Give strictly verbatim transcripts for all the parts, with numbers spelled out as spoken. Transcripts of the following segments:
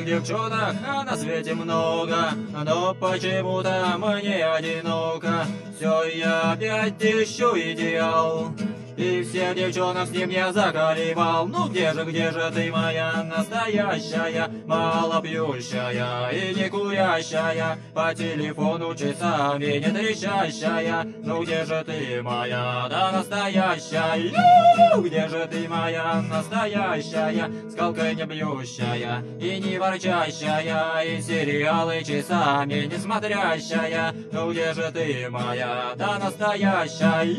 Хороших девчонок а на свете много, но почему-то мне одиноко. Все я опять ищу идеал, и всех девчонок с ним я заколебал. Ну где же, где же ты, моя настоящая, малопьющая и не курящая, по телефону часами не трещащая? Ну где же ты, моя, да настоящая? Где же ты, моя настоящая, скалкой не бьющая и не ворчащая, и сериалы часами не смотрящая? Ну где же ты, моя, да настоящая?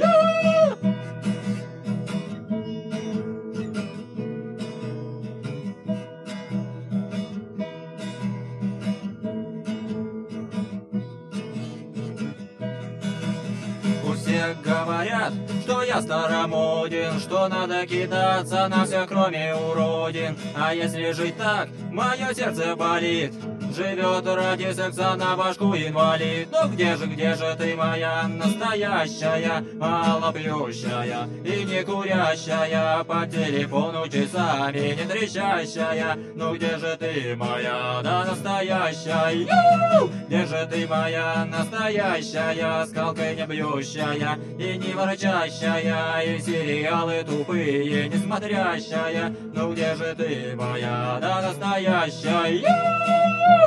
Все говорят, что я старомоден, что надо кидаться на все, кроме уродин. А если жить так, мое сердце болит. Живет ради секса на башку инвалид. Ну где же, где же ты, моя настоящая, малопьющая и не курящая, по телефону часами не трещащая? Ну где же ты, моя, да настоящая? Где же ты, моя настоящая, скалкой не бьющая и не ворчащая, и сериалы тупые не смотрящая? Ну где же ты, моя, да настоящая?